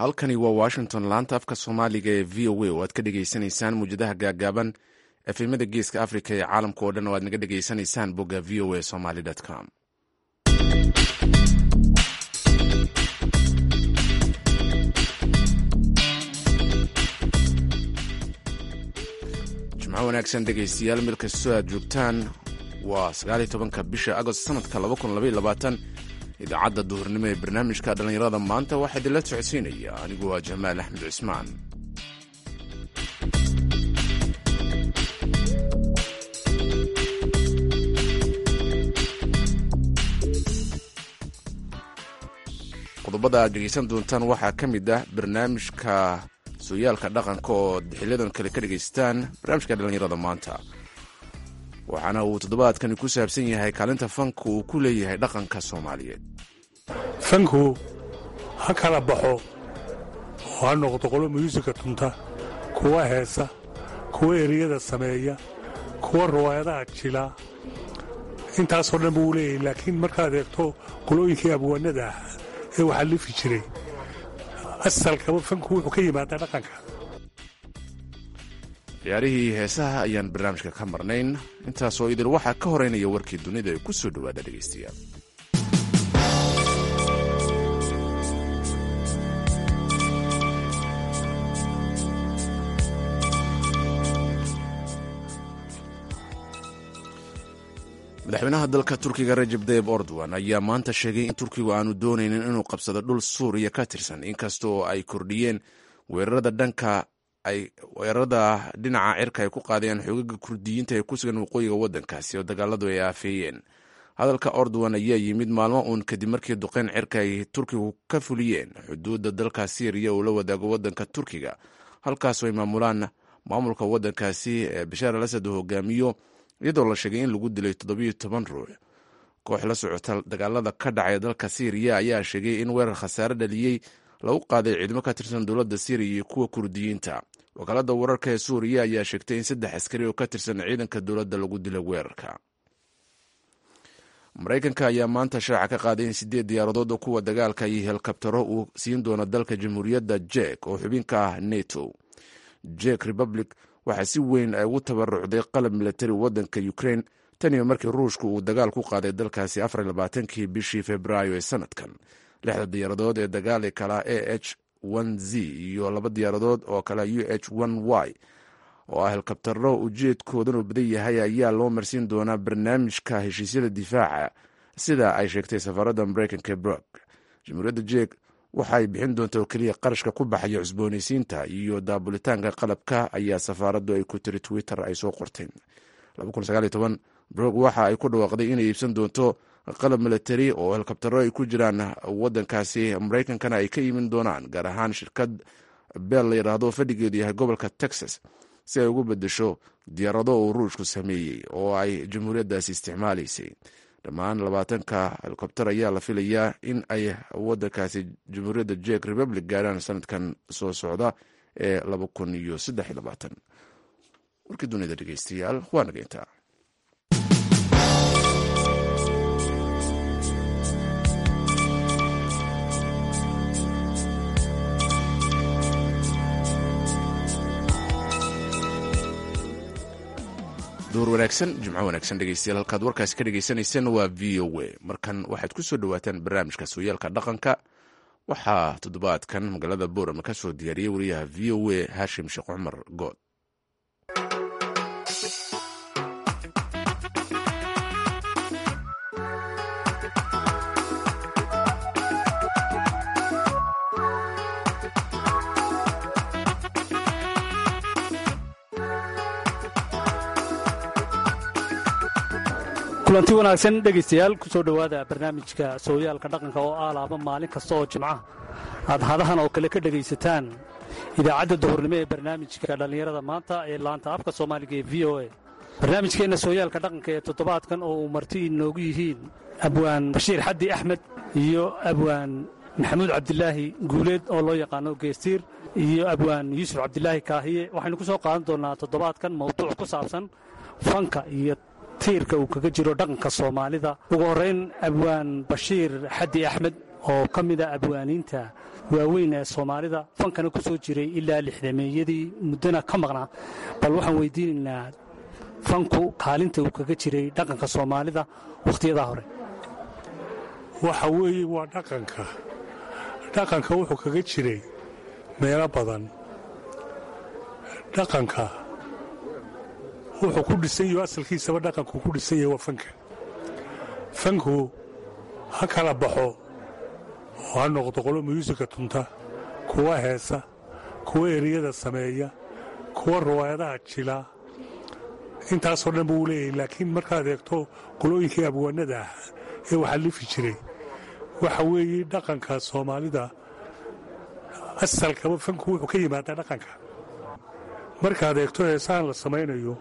halkani waa washington laanta afka soomaaliga ee v o a oo aad ka dhegaysanaysaan muwjadaha gaagaaban efemada geeska africa ee caalamka oo dhan oo aad naga dhegaysanaysaan bogga v o a somaly com. jimco wanaagsan dhegaystayaal meel kastoo aad joogtaan waa 19 bisha agost sanadka 2022 idaacadda duhurnimo ee barnaamijka dhallinyarada maanta waxaa idinla socodsiinaya anigu waa jamaal axmed cismaan. qodobada aad dhegaysan doontaan waxaa ka mid ah barnaamijka sooyaalka dhaqanka oo xiliyadan kale ka dhegaystaan barnaamijka dhallinyarada maanta, waxaana uu toddobaadkani ku saabsan yahay kaalinta fanku uu ku leeyahay dhaqanka soomaaliyeed. fanku ha kala baxo oo ha noqdo qolo myuusika tunta, kuwa heesa, kuwa eriyada sameeya, kuwa riwaayadaha jila, intaasoo dhan buu leeyahay. laakiin markaad eegto qolooyinkii abwaanada ah ee waxaa lifi jiray asalkaba fanku wuxuu ka yimaadaa dhaqanka. ciyaarihii heesaha ayaan barnaamijka ka marnayn. intaasoo idil waxaa ka horeynaya warkii dunida ee ku soo dhowaada dhegaystayaal. madaxweynaha dalka turkiga rajab tayyib erdogan ayaa maanta sheegay in turkigu aanu doonaynin inuu qabsado dhul suuriya ka tirsan, inkastoo ay kordhiyeen weerarada dhinaca cirka ay ku qaadeen xoogaga kurdiyiinta ee ku sugan waqooyiga waddankaasi oo dagaaladu ay aafeeyeen. hadalka erdogan ayaa yimid maalmo uun kadib markii duqeyn cirka ay turkigu ka fuliyeen xuduudda dalka siiriya uu la wadaago waddanka turkiga, halkaasoo ay maamulaan maamulka waddankaasi ee bashaar al asad uu hogaamiyo, iyadoo la sheegay in lagu dilay 17 ruux. koox la socota dagaalada ka dhacay dalka siiriya ayaa sheegay in weerar khasaare dhaliyey lagu qaaday ciidamo ka tirsan dowladda siiriya iyo kuwa kurdiyiinta. wakaalada wararka ee suuriya ayaa sheegtay in 3 askari oo ka tirsan ciidanka dowladda lagu dilay weerarka. maraykanka ayaa maanta shaaca ka qaaday in 8 diyaaradood oo kuwa dagaalka iyo helikabtaro uu siin doono dalka jamhuuriyadda jek oo xubin ka ah neto. jek republic waxaa si weyn ay ugu tabarucday qalab milatari waddanka ukraine tan iyo markii ruushku uu dagaal ku qaaday dalkaasi 24 bishii februaayo ee sanadkan. 6 diyaaradood ee dagaal kala AH-1Z iyo 2 diyaaradood oo kale UH-1Y oo ah helikabtaro ujeedkoodanu badan yahay ayaa loo marsiin doonaa barnaamijka heshiisyada difaaca, sida ay sheegtay safaaradda maraykanka brog. jamhuuriyadda jek waxaay bixin doonta oo keliya qarashka ku baxaya cusboonaysiinta iyo daabulitaanka qalabka, ayaa safaaraddu ay ku tiri twitter ay soo qortay. 2019 brog waxa ay ku dhawaaqday inay iibsan doonto qalab milatari oo helikabtaro ay ku jiraan waddankaasi maraykankana ay ka imin doonaan, gaar ahaan shirkad beel la yidhaahdo fadhigeedu yahay gobolka texas, si ay ugu bedesho diyaarado uu ruushku sameeyey oo ay jamhuuriyaddaasi isticmaalaysay. dhammaan 20 helikabtar ayaa la filayaa in ay waddankaasi jamhuuriyadda jek republic gaaraan sanadkan soo socda ee 2023. warkii dunida dhegaystayaal waa nageyntaa. duur wanaagsan, jimco wanaagsan dhegaystayaal. halkaad warkaasi ka dhagaysanayseen waa v o a. markan waxaad ku soo dhowaataan barnaamijka sooyaalka dhaqanka. waxaa toddobaadkan magaalada boorama ka soo diyaariyey wariyaha v o a haashim sheekh cumar good. kulanti wanaagsan dhegaystayaal, ku soo dhowaada barnaamijka sooyaalka dhaqanka oo aalaaba maalin kasta oo jimca aad hadahan oo kale ka dhegaysataan idaacadda duhurnimo ee barnaamijka dhallinyarada maanta ee laanta afka soomaaliga ee v o a. barnaamijkeenna sooyaalka dhaqanka ee toddobaadkan oo uu marti inoogu yihiin abwaan bashiir xaddi axmed iyo abwaan maxamuud cabdilaahi guuleed oo loo yaqaano geestiir iyo abwaan yuusuf cabdilaahi kaahiye. waxaynu ku soo qaadan doonnaa toddobaadkan mawduuc ku saabsan fanka iyo tiirka uu kaga jiro dhaqanka soomaalida. ugu horrayn abwaan bashiir xaddi axmed oo ka mida abwaaniinta waaweyn ee soomaalida fankana ku soo jiray ilaa lixdameeyadii muddona ka maqnaa bal waxaan weydiinaynaa fanku kaalinta uu kaga jiray dhaqanka soomaalida wakhtiyadaa hore. waxa weeye waa dhaqanka wuxuu kaga jiray meelo badan. dhaqanka wuxuu ku dhisan yaho asalkiisaba dhaqanku ku dhisan yahay waa fanku ha kala baxo oo ha noqdo qolo myuusika tunta, kuwa heesa, kuwa eriyada sameeya, kuwa riwaayadaha jila, intaasoo dhan buu leeyahay. laakiin markaad eegto qolooyinkii abwaanada ah ee waxaa lifi jiray waxa weeye dhaqanka soomaalida asalkaba fanku wuxuu ka yimaadaa dhaqanka. markaad eegto heesahan la samaynayo,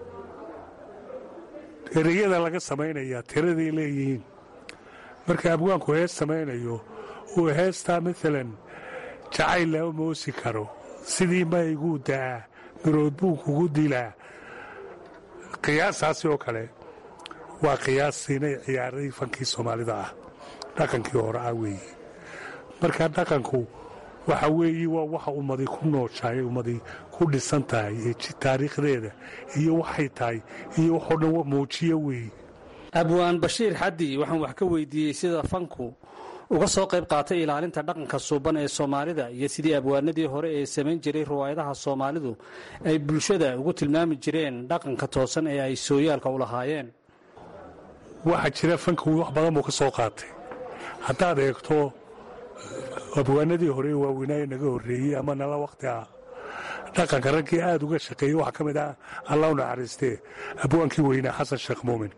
ereyada laga samaynayaa tiraday leeyihiin. marka abwaanku hees samaynayo uu heestaa maalan jacayl lama moosi karo, sidii mayguu da'aa mirood buu kugu dilaa, qiyaasaasi oo kale waa qiyaasiinay ciyaaradii fankii soomaalida ah, dhaqankii hore ah weeye. marka dhaqanku waxa weeye waa waxa ummadii ku nooshahay, ummadii ku dhisan tahay ee taariikhdeeda iyo waxay tahay iyo waxoo dhan muujiya weeye. abwaan bashiir xaddi waxaan wax ka weydiiyey sida fanku uga soo qayb qaatay ilaalinta dhaqanka suuban ee soomaalida iyo sidii abwaanadii hore ee samayn jiray riwaayadaha soomaalidu ay bulshada ugu tilmaami jireen dhaqanka toosan ee ay sooyaalka u lahaayeen. waxaa jira fanku wax badan buu ka soo qaatay. haddaad eegto abwaanadii hore waaweynaaye naga horreeyey ama nala wakhti ah, dhaqanka raggii aad uga shaqeeyey waxaa ka mid ah allah u naxariistee abwaankii weynaa xasan sheekh muumin.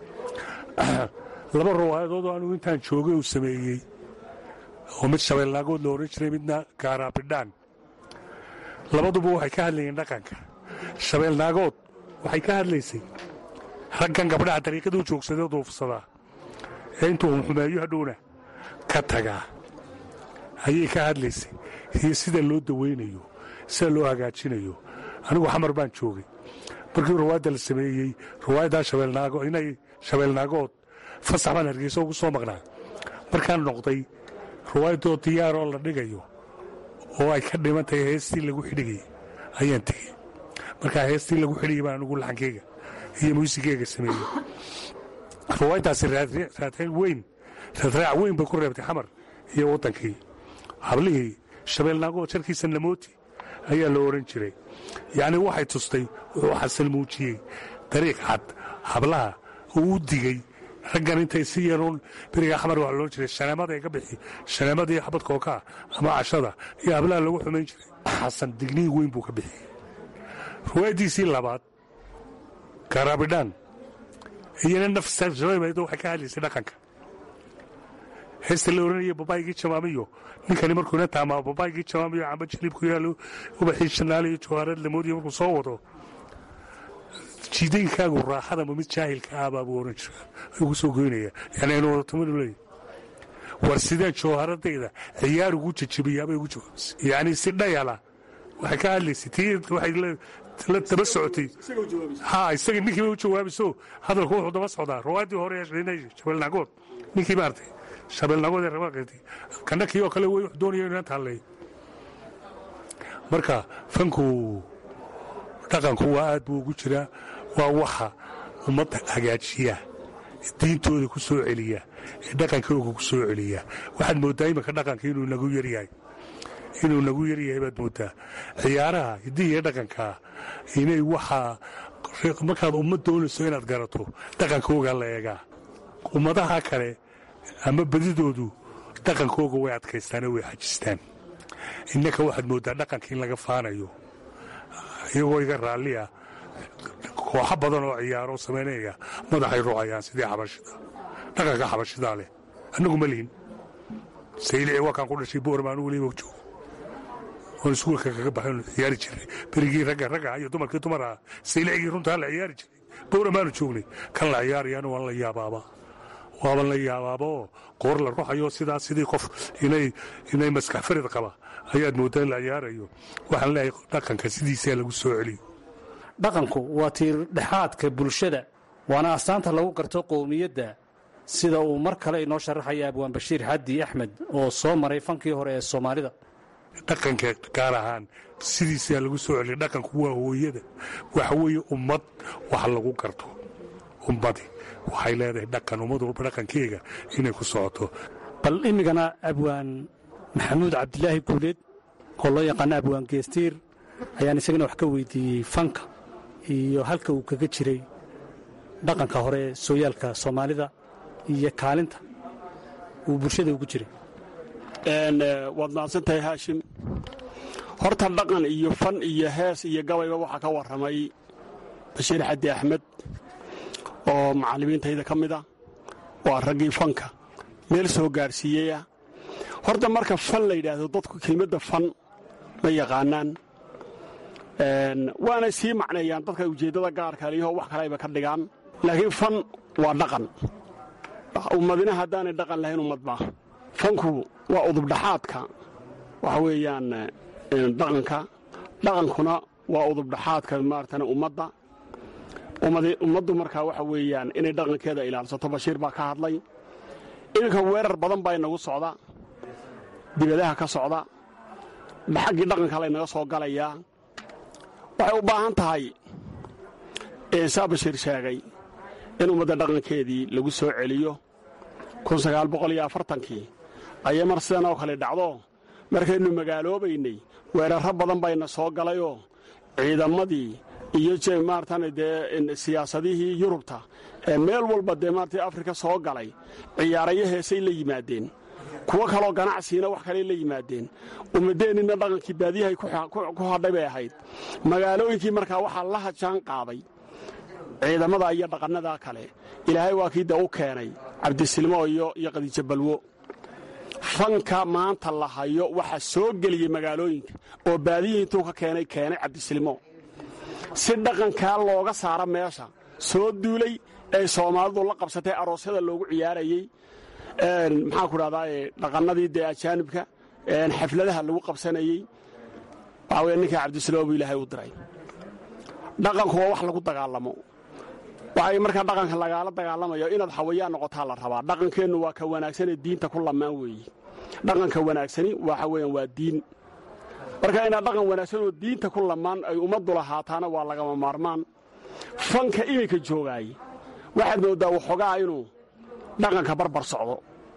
laba riwaayadoodoo anugu intaan joogay uu sameeyey oo mid shabeelnaagood la odhan jiray midna gaaraabidhaan. labaduba waxay ka hadlayeen dhaqanka. shabeelnaagood waxay ka hadlaysay raggan gabdhaha dariiqaduu joogsadee duufsadaa ee intuu xumeeyo hadhowna ka tagaa ayay ka hadlaysay, iyo sida loo dawaynayo, sida loo hagaajinayo. anigu xamar baan joogay markii riwaayadda la sameeyey, riwaayaddaa shabeelnaagood fasax baan hargeysa ugu soo maqnaa. markaan noqday riwaayaddoo diyaaroo la dhigayo oo ay ka dhiman tahay heestii lagu xidhigay ayaan tegey. markaa heestii lagu xidhigay baan anigu laxankeyga iyo muusigeyga sameeyey. riwaayaddaasi raadraac weyn bay ku reebtay xamar iyo waddankii. hablihii shabeelnaagood jarkiisa namooti ayaa la odhan jiray. yacnii waxay tustay, wuxuu xasan muujiyey dariiq cad hablaha uu u digey raggan intay si yaroon beriga xamar waa loodhan jiray shaneemada ay ka bixi, shaneemadii xabadka oo kaa ama cashada iyo hablaha lagu xumayn jiray. xasan digniin weyn buu ka bixiyey. riwaayaddiisii labaad gaaraabidhaan iyana nafsashabeemaydo waxay ka hadlaysay dhaqanka. heesta la odhanaya babaygii jamaamiyo, ninkani markuuna taamaa babaygii jamaamiyo camba jiliib ku yaalo ubaxii shanaaliyo jawhaarad lamoodiyo markuu soo wado, jiidaynkaagu raaxadama mid jaahilka ahbaa buu odhan jira ugu soo goynaya. yani aynu wadatamanu leeyahy war sideen jawhaaradayda ciyaar ugu jajabiyaabay ugu jawaabisay. yacni si dhayala waxay ka hadlaysay tii waxay la daba socotay. isaga ninkii bay u jawaabiso hadalku wuxuu daba socdaa. riwaayaddii hore shabeelnaagood ninkii maartay shabeelnaagood ee rabaaqeetay kana kii oo kale way wax doonaya inaan taallay. marka fanku dhaqanku waa aad buu ugu jiraa. waa waxa ummadda hagaajiya, diintooda ku soo celiya, dhaqankooga ku soo celiya. waxaad mooddaa iminka dhaqanka inuu nagu yaryahay baad mooddaa. ciyaaraha hiddii iyo dhaqankaa inay waxaa markaad ummad doonayso inaad garato dhaqankooga la eegaa. ummadaha kale ama badidoodu dhaqankooga way adkaystaanoo way xajistaan. innaka waxaad mooddaa dhaqanka in laga faanayo, iyagoo iga raalliya kooxo badan oo ciyaaro samaynaya madaxay rucayaan sidii xabashida. dhaqanka xabashidaa leh annagu ma lihin. saylici waa kaan ku dhashay boorma anugu liiba joogo oon iskuulka kaga baxay ciyaari jiray berigii ragga iyo dumarkii dumar ah. saylicigii runtaa la ciyaari jiray booramaanu joognay. kan la ciyaarayana waan la yaabaaba, waaban la yaabaaboo qoor la ruxayo sidaas sidii qof inay maskax farid qaba ayaad mooddaa in la ciyaarayo. waxaan leeyahay dhaqanka sidiisaa lagu soo celiyo. dhaqanku waa tiir dhexaadka bulshada, waana astaanta lagu garto qowmiyadda. sida uu mar kale inoo sharaxaya abwaan bashiir xaddi axmed oo soo maray fankii hore ee soomaalida. dhaqanka gaar ahaan sidiisaa lagu soo celiyay. dhaqanku waa hooyada, waxa weeye ummad wax lagu garto. ummadi waxay leedahay dhaqan, ummad walba dhaqankeega inay ku socoto. bal imigana abwaan maxamuud cabdilaahi guuleed oo loo yaqaano abwaan geestiir ayaan isagana wax ka weydiiyey fanka iyo halka uu kaga jiray dhaqanka hore ee sooyaalka soomaalida iyo kaalinta uu bulshada ugu jiray. waad mahadsantahay haashim. horta dhaqan iyo fan iyo hees iyo gabayba waxaa ka warramay bashiir xaddi axmed oo macallimiintayda ka mid ah, waa raggii fanka meel soo gaadhsiiyeyah. horta marka fan la yidhaahdo dadku kelmadda fan ma yaqaanaan, waanay sii macneeyaan dadka ujeeddada gaarka liyaho wax kale ayba ka dhigaan. laakiin fan waa dhaqan. ummadina haddaanay dhaqan lahayn ummad maa. fanku waa udubdhaxaadka waxa weeyaan dhaqanka. dhaqankuna waa udubdhaxaadka maaragtana ummadda. ummaddu markaa waxa weeyaan inay dhaqankeeda ilaalsato. bashiir baa ka hadlay. iminka weerar badan baa inagu socda, dibadaha ka socda, xaggii dhaqanka laynaga soo galayaa. waxay u baahan tahay saa bashiir sheegay in ummadda dhaqankeedii lagu soo celiyo. kii ayay mar sidan oo kale dhacdo markaynu magaaloobaynay weerarro badan bayna soo galayoo ciidamadii iyo maaratan dee siyaasadihii yurubta ee meel walba dee maarata afrika soo galay ciyaarayo heesay la yimaadeen, kuwo kaloo ganacsiina wax kaley la yimaadeen. ummaddeennina dhaqankii baadiyahay ku hadhay bay ahayd. magaalooyinkii markaa waxaa la hajaan qaaday ciidamada iyo dhaqannadaa kale. ilaahay waa kii dee u keenay cabdisilmo iyo qadiijo balwo. fanka maanta la hayo waxaa soo geliyey magaalooyinka oo baadiyihii intuu ka keenay cabdisilmo si dhaqankaa looga saara meesha. soo duulay ay soomaalidu la qabsatay aroosyada loogu ciyaarayey, maxaan ku dhahdaa dhaqannadii dee ajaanibka xafladaha lagu qabsanayey. waxaa weye ninkaa cabdisilmo buu ilaahay u diray. dhaqanku waa wax lagu dagaalamo. waxay markaa dhaqanka lagaala dagaalamayo inaad xawayaan noqotaa la rabaa. dhaqankeennu waa ka wanaagsanee diinta ku lamaan weeye. dhaqanka wanaagsani waxa weeyaan waa diin. marka inaad dhaqan wanaagsan oo diinta ku lamaan ay ummaddu lahaataana waa lagama maarmaan. fanka iminka joogaay waxaad mooddaa waxoogaa inuu dhaqanka barbar socdo.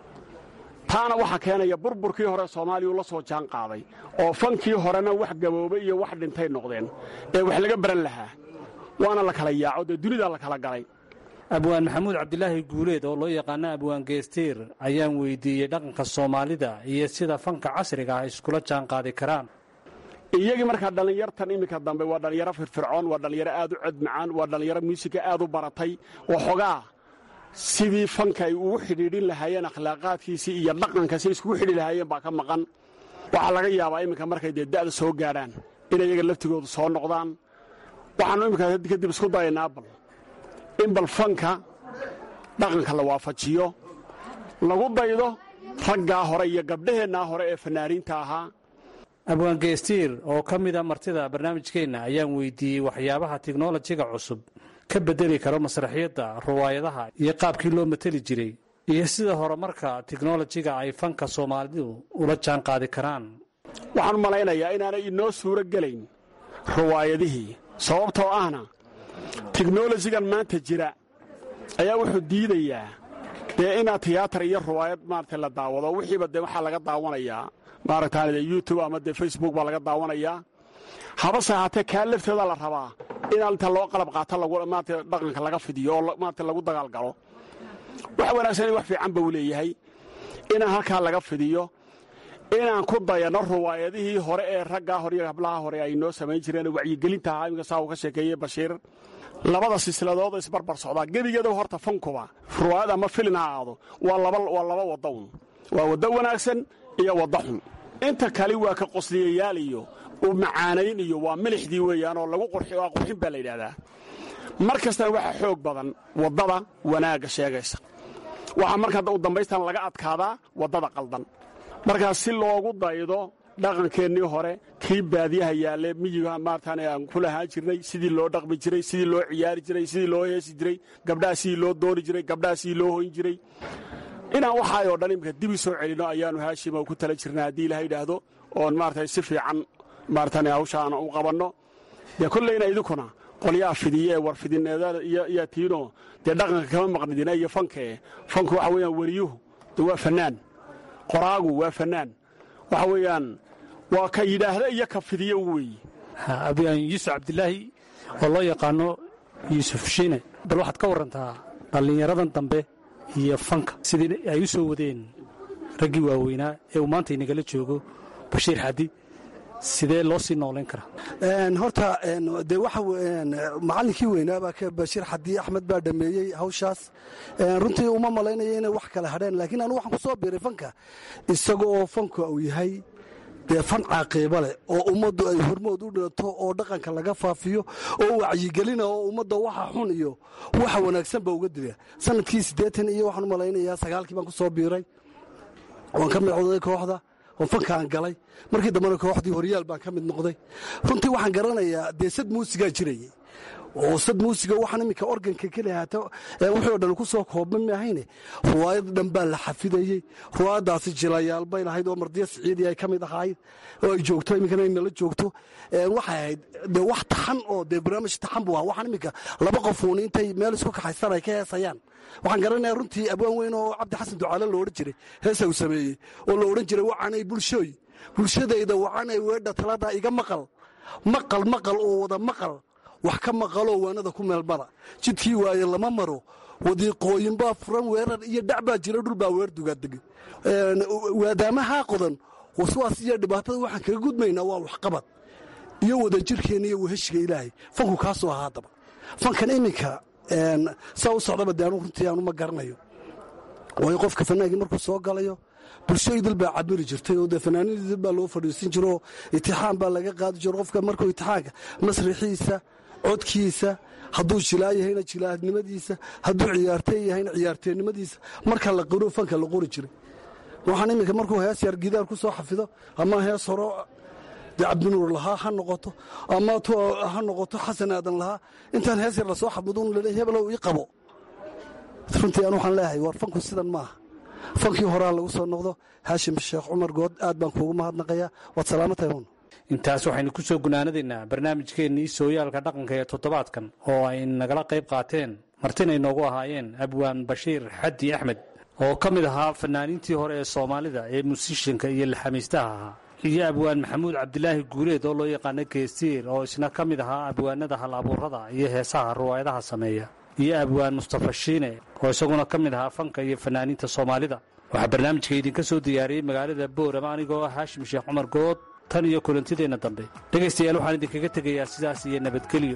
taana waxaa keenaya burburkii hore soomaaliyau la soo jaan qaaday oo fankii horena wax gaboobay iyo wax dhintay noqdeen ee wax laga baran lahaa. waana la kala yaaco dee dunidaa la kala galay. abwaan maxamuud cabdilaahi guuleed oo loo yaqaano abwaan geestiir ayaan weydiiyey dhaqanka soomaalida iyo sida fanka casriga ah iskula jaan qaadi karaan. iyagii markaa dhallinyartan iminka dambe waa dhallinyaro firfircoon, waa dhallinyaro aad u cod macaan, waa dhallinyaro muusika aad u baratay. waxoogaa sidii fanka ay ugu xidhiidhin lahaayeen akhlaaqaadkiisii iyo dhaqanka si iskugu xidhi lahaayeen baa ka maqan. waxaa laga yaabaa iminka markay dee da'da soo gaadhaan inay iyaga laftigoodu soo noqdaan. waxaannu iminkaa kadib isku dayaynaa in bal fanka dhaqanka la waafajiyo, lagu daydo raggaa hore iyo gabdhaheennaa hore ee fanaaniinta ahaa. abwaan geestiir oo ka mida martida barnaamijkeenna ayaan weydiiyey waxyaabaha tiknolojiga cusub ka beddeli karo masraxiyadda, riwaayadaha iyo qaabkii loo mateli jiray, iyo sida horumarka tiknolojiga ay fanka soomaalidu ula jaan qaadi karaan. waxaan u malaynayaa inaanay inoo suuro gelayn riwaayadihii, sababtoo ahna tiknolojigan maanta jira ayaa wuxuu diidayaa dee inaad tiyaatar iyo riwaayad maarata la daawado. wixiiba dee waxaa laga daawanayaa maaragtaan youtube ama dee facebook baa laga daawanayaa. habase ahaatee kaa lafteeda la rabaa inaan inta loo qalab qaato maarata dhaqanka laga fidiyo oo maarata lagu dagaalgalo. wax wanaagsan wax fiican buu leeyahay inaan halkaa laga fidiyo, inaan ku dayanno riwaayadihii hore ee raggaa hore iyo hablaha hore ay noo samayn jireen wacyigelinta ahaa. iminka saa uu ka sheekeeyey bashiir, labada silsiladood isbarbar socdaa. gebigeeda horta fankuba riwaayad ama filin ha aado waa laba waddaun, waa waddo wanaagsan iyo wadda xun. inta kale waa ka qosliyayaal iyo u macaanayn iyo waa milixdii weeyaanoo lagu waa qurxin baa la yidhaahdaa. mar kastana waxaa xoog badan waddada wanaagga sheegaysa. waxaa markaa u dambaystan laga adkaadaa waddada qaldan. markaas si loogu daydo dhaqankeennii hore kii baadiyaha yaalle miyiga maartaan aan ku lahaan jirnay sidii loo dhaqmi jiray sidii loo ciyaari jiray sidii loo heesi jiray gabdhaha sidii loo dooni jiray gabdhaha sidii loo hoyn jiray inaan waxaayoo dhan imika dib u soo celinno ayaannu haashima ku tala jirnaa haddii ilaha yidhaahdo oon maarata si fiican maaratan hawshaan u qabanno dee kollayna idinkuna qolyaha fidiye ee warfidineedada iyo tiino dee dhaqanka kama maqnidina iyo fankee fanku waxa weeyaan weriyuhu de waa fannaan qoraagu waa fannaan waxa weeyaan waa ka yidhaahda iyo ka fidiye weeye abiyaan yuusuf cabdilaahi oo loo yaqaano yuusuf shiine bal waxaad ka warrantaa dhallinyaradan dambe iyo fanka sidii ay u soo wadeen raggii waaweynaa ee uu maanta inagala joogo bashiir xadi sidee loo sii noolayn karaa horta dee waxa macallinkii weynaabaa bashiir xadi axmed baa dhameeyey hawshaas runtii uma malaynayo inay wax kala hadheen laakiin anu waxaan ku soo biiray fanka isaga oo fanka uu yahay dee fan caaqiiba leh oo ummaddu ay hormood u dhalato oo dhaqanka laga faafiyo oo wacyigelina oo ummadda waxa xun iyo waxa wanaagsan ba uga dila sanadkii 80 iyo waxaan u malaynayaa 9kii baan ku soo biiray waan ka mid noqday kooxda oo fankaan galay markii dambena kooxdii horyaal baan ka mid noqday runtii waxaan garanayaa dee sad muusigaa jirayay oo sad muusiga waxaan iminka organka keli haato wuxuu dhan ku soo koobmay maahayne ruwaayad dhan baa la xafidayey ruwaayadaasi jilayaal bay lahayd oo mardiya siciidi ay ka mid ahayd oo ay joogto iminkana inala joogto waxay ahayd dee wax taxan oo dee barnaamij taxan buu ahaa waxaan iminka laba qofuun intay meel isku kaxaystaan ay ka heesayaan waxaan garanayaa runtii abwaan weyn oo cabdi xasan ducaale lo odhan jiray heesa uu sameeyey oo la odhan jiray wacanay bulshooy bulshadayda wacanay weedha talada iga maqal oo wada maqal wax ka maqaloo waanada ku meelmara jidkii waaye lama maro wadiiqooyinbaa furan weerar iyo dhacbaa jira dhulbaa weer dugaadegay waadaamahaa qodan waswaas iyo dhibaatada waxaan kaga gudmaynaa waa waxqabad iyo wadajirkeenna iyo weheshiga ilaahay fanku kaasoo ahaa haddaba fankan iminka saa u socdaba de anu runtii aanu ma garanayo waayo qofka fanaagii markuu soo galayo bulshooydil baa cabiri jirtay oo dee fanaaniidil baa loo fadhiisin jiro oo itixaan baa laga qaadi jiro qofka markuu itixaanka masrixiisa codkiisa hadduu jilaa yahayna jilaadnimadiisa hadduu ciyaartey yahayna ciyaarteennimadiisa marka la qiro fanka la qori jiray waxaan iminka markuu hees yar gidaar ku soo xafido ama hees horo dee cabdinuur lahaa ha noqoto ama ha noqoto xasan aadan lahaa intaan hees yar lasoo xafiduun lale hebelow ii qabo runtii aan waxaan leeyahay war fanku sidan maaha fankii horaa lagu soo noqdo haashim sheekh cumar good aad baan kuugu mahadnaqayaa waad salaamatahay hun intaas waxaynu ku soo gunaanadaynaa barnaamijkeennii sooyaalka dhaqanka ee toddobaadkan oo ay nagala qayb qaateen martina inoogu ahaayeen abwaan bashiir xadi axmed oo ka mid ahaa fanaaniintii hore ee soomaalida ee musishanka iyo laxamiistaha ahaa iyo abwaan maxamuud cabdilaahi guuleed oo loo yaqaano geestiir oo isna ka mid ahaa abwaanada hal abuurada iyo heesaha ruwaayadaha sameeya iyo abwaan mustafa shiine oo isaguna ka mid ahaa fanka iyo fanaaniinta soomaalida waxaa barnaamijka idinka soo diyaariyey magaalada boorama anigoo ah haashim sheekh cumar good tan iyo kulantideenna dambe dhegaystayaal waxaan idinkaga tegayaa sidaas iyo nabadgelyo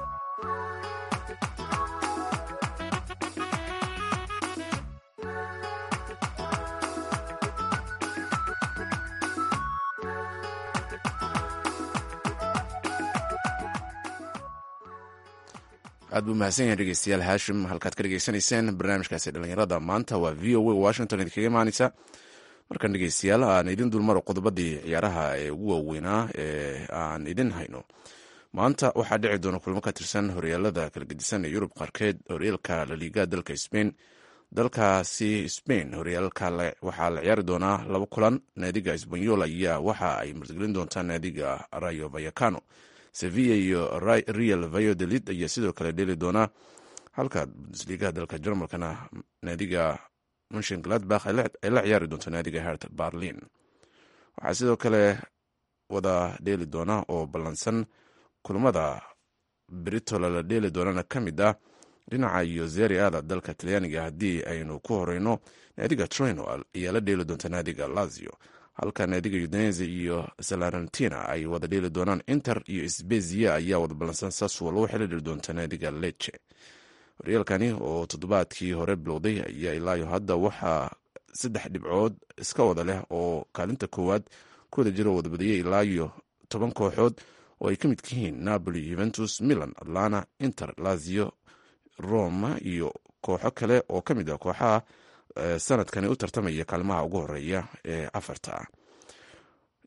aad buu mahadsan yahay dhegeystayaal haashim halkaad ka dhegeysanayseen barnaamijkaasi dhallinyarada maanta waa v o a washington idinkaga imaanaysa markan dhegeystayaal aan idin dulmaro qodobadii ciyaaraha ee ugu waaweynaa ee aan idin hayno maanta waxaa dhici doona kulmo ka tirsan horyaalada kala gedisan ee yurub qaarkeed horyaalka laliga dalka sbain dalkaasi sbain horyaalka waxaa la ciyaari doonaa 2 kulan naadiga esbanyol ayaa waxa ay martigelin doontaa naadiga rayo vayacano sevilla iyo real valladolid ayaa sidoo kale dheeli doonaa halka bundesliga dalka jarmalkana naadiga munshin gladbach ay la ciyaari doonto naadiga hert berlin waxaa sidoo kale wada dheeli doona oo ballansan kulmada britola la dheeli doonana ka mid ah dhinaca iyo zeri ada dalka talyaaniga haddii aynu ku horeyno naadiga trino ayaa la dheeli doonta naadiga lazio halka naadiga udinese iyo salarentina ay wada dheeli doonaan inter iyo sbezia ayaa wada ballansan saswalo waxay la dheeli doonta naadiga leche horyaalkani oo toddobaadkii hore bilowday ayaa ilaayo hadda waxaa 3 dhibcood iska wada leh oo kaalinta koowaad ku wada jiro wada badiyey ilaayo 10 kooxood oo ay ka mid yihiin napoli juventus milan atlanta inter lazio roma iyo kooxo kale oo ka mid ah kooxaha sanadkani u tartamaya kaalmaha ugu horeeya ee 4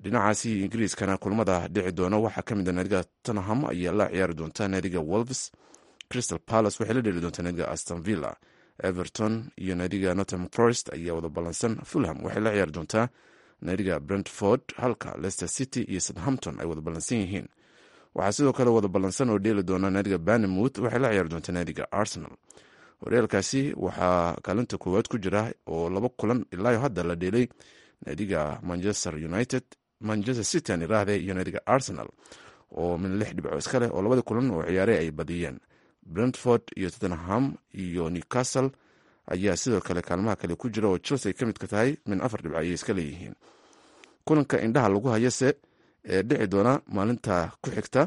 dhinacaasi ingiriiskana kulamada dhici doona waxaa ka mid a naadiga tottenham ayaa la ciyaari doonta naadiga wolves, crystal palace waxay la dheli doontaa naadiga aston villa, everton iyo naadiga nottingham forest ayaa wada ballansan, fulham waxay la ciyaari doontaa naadiga brentford, halka leicester city iyo southampton ay wada ballansan yihiin. waxaa sidoo kale wada ballansan oo dheeli doona naadiga bournemouth waxay la ciyaari doontaa naadiga arsenal. horyaalkaasi waxaa kaalinta koowaad ku jira oo 2 kulan ilaa hadda la dheelay naadiga manchester city aan iraahde iyo naadiga arsenal oo min 6 dhibco iska leh oo 2 kulan oo ciyaare ay badiyeen. brentford iyo tottenham iyo newcastle ayaa sidoo kale kaalmaha kale ku jira oo chelsea ay ka midka tahay min 4 dhibco ayay iska leeyihiin. kulanka indhaha lagu hayase ee dhici doona maalinta ku xigta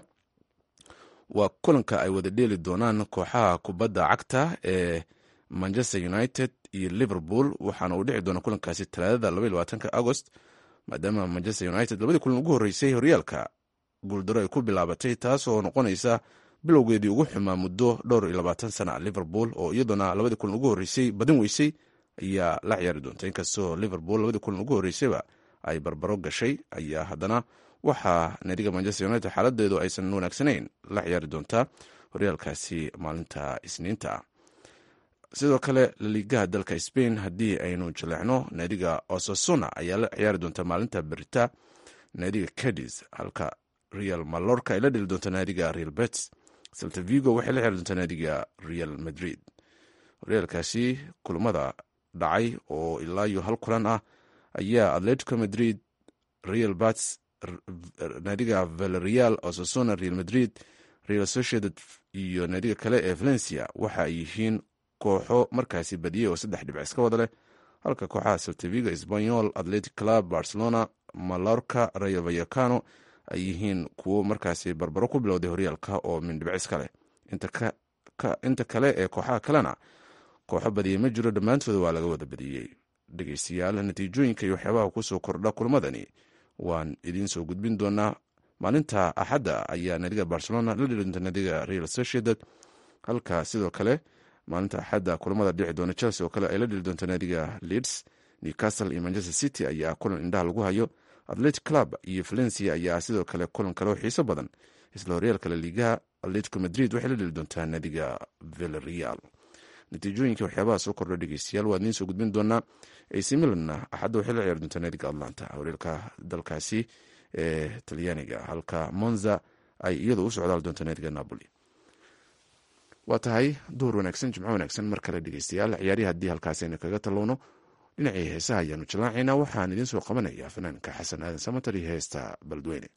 waa kulanka ay wada dheeli doonaan kooxaha kubadda cagta ee manchester united iyo liverpool, waxaana uu dhici doona kulankaasi talaadada 22 agost, maadaama manchester united labadii kulan ugu horreysay horyaalka guuldaro ay ku bilaabatay, taasoo noqonaysa bilowgeedii ugu xumaa muddo dhowr iyo 20 sana. liverpool oo iyaduna labadii kulan ugu horreysay badin weysay ayaa la ciyaari doonta, inkastoo liverpool labadii kulan ugu horreysayba ay barbaro gashay, ayaa haddana waxaa naadiga manchester united xaaladeedu aysan wanaagsanayn la ciyaari doontaa horyaalkaasi maalinta isniinta. sidoo kale laliigaha dalka spain haddii aynu jaleecno, naadiga osasuna ayaa la ciyaari doonta maalinta berita naadiga cadiz, halka real malorca ay la dheli doonta naadiga real betis, celta vigo waxay la ciyaari doonta naadiga real madrid. horyaalkaasi kulamada dhacay oo ilaa iyo 1 kulan ah ayaa atletico madrid, real betis, naadiga Villarreal, Osasuna, Real Madrid, Real Sociedad iyo naadiga kale ee Valencia waxa ay yihiin kooxo markaasi badiyay oo 3 dhibc iska wada leh, halka kooxaha Celta Vigo, Espanyol, Athletic Club, Barcelona, Mallorca, Rayo Vallecano ay yihiin kuwo markaasi barbaro ku bilowday horyaalka oo min dhibc iska leh. inta kale ee kooxaha kalena kooxo badiyay ma jiro, dhammaantood waa laga wada badiyey. dhegeystayaal, natiijooyinka iyo waxyaabaha kusoo kordha kulmadani waan idiin soo gudbin doonaa. maalinta axadda ayaa naadiga barcelona la dheli doonta naadiga real sociedad, halka sidoo kale maalinta axadda kulamada dhici doona chelsea oo kale ay la dheli doonta naadiga leeds, newcastle iyo manchester city ayaa kulan indhaha lagu hayo. athletic club iyo valencia ayaa sidoo kale kulan kale oo xiiso badan. isla horyaalka la liigaha, atletico madrid waxay la dheli doontaa naadiga villarreal. natiijooyinka waxyaabaha soo kordha dhegeystayaal waa idiin soo gudbin doonaa. AC Milan axadda waxay la ciyaari doontaa naadiga Atlanta, horyaalka dalkaasi ee Talyaaniga, halka Monza ay iyadu u socdaal doonto naadiga Napoli. waa tahay duhur wanaagsan, jimco wanaagsan mar kale dhegeystayaal. ciyaarihi haddii halkaasi aynu kaga talowno, dhinacii heesaha ayaanu jallaacaynaa. waxaan idiin soo qabanayaa fanaanka xasan aadan samatar iyo heesta Baldweyne.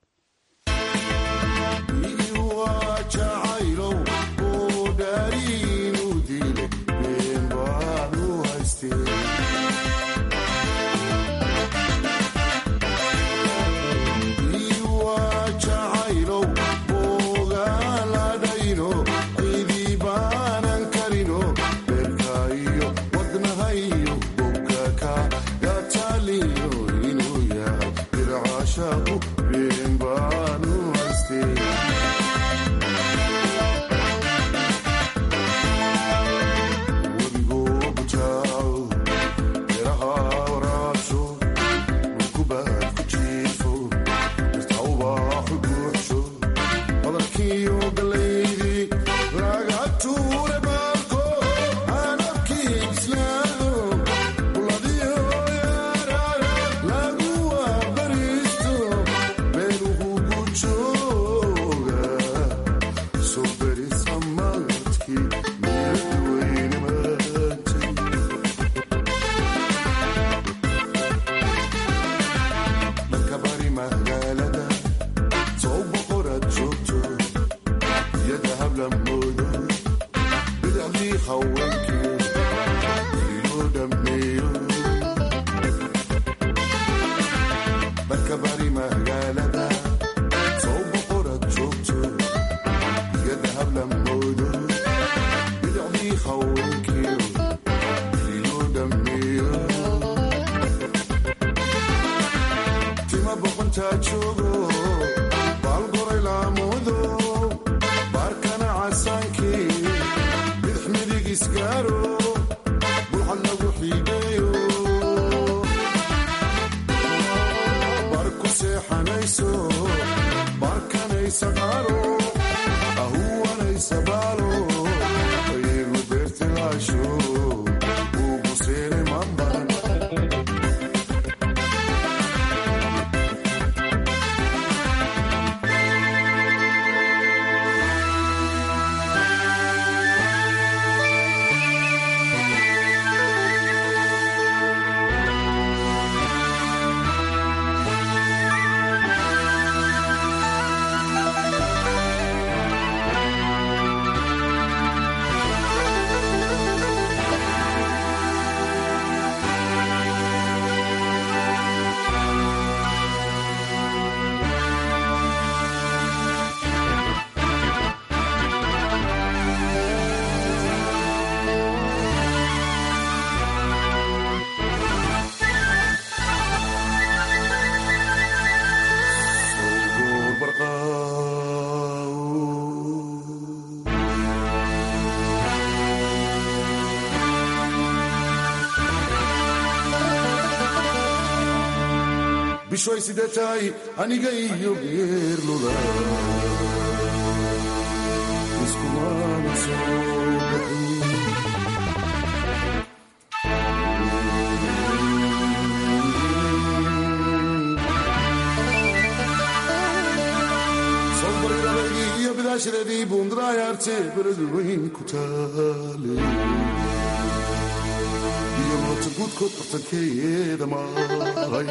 Barco se bogayso markanaysa qaaro ahuwanaysa baalo iyagu beertilaasho ugu seelay mambaran bishoy sidee tahay aniga iyo geerluda iskumaana soo baxin sobarirabaygii iyo bidaashadeedii buundaraayaarte beradu weyn ku taale iyo moota guudkood bartankeeda maahay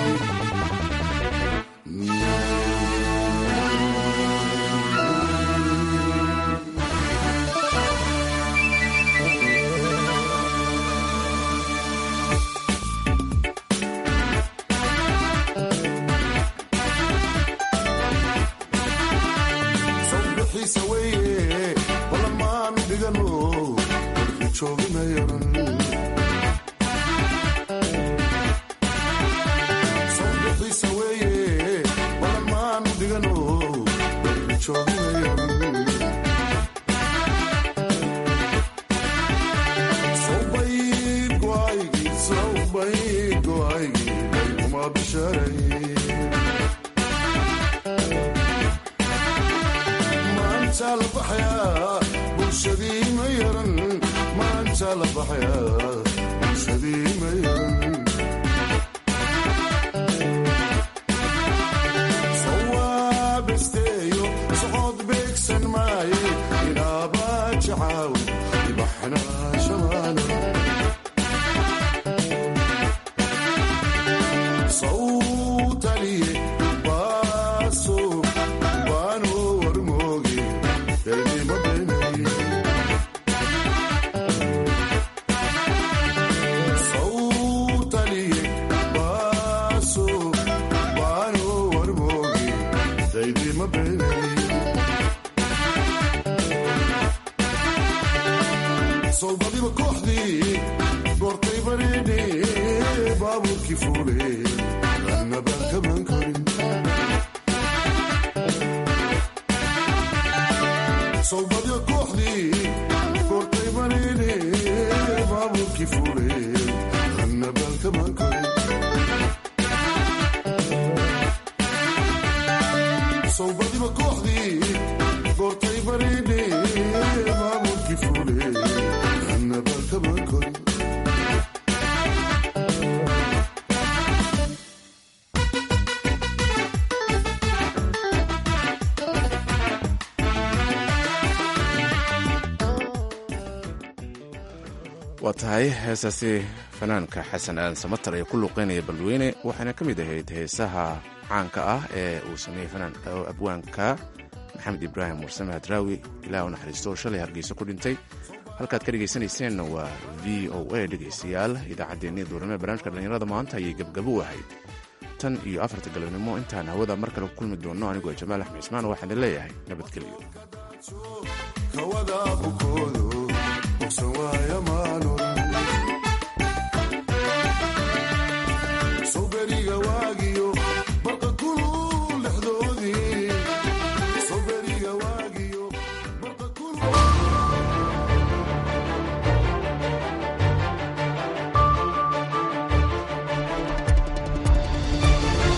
waa tahay heesaasi fanaanka xasan aadan samatar ee ku luuqeynaya balweyne waxaana ka mid ahayd heesaha caanka ah ee uu sameeyey abwaanka maxamed ibraahim mursame hadraawi ilaah u naxariisto shalay hargeysa ku dhintay halkaad ka dhegaysanayseena waa v o a dhegaystayaal idaacaddeenii duurnimo ee barnaamijka dhallinyarada maanta ayay gabgabo u ahayd tan iyo 4 galabnimo intaan hawada mar kale ku kulmi doonno anigoo jamaal axmed cismaan waxaan leeyahay nabadgelyo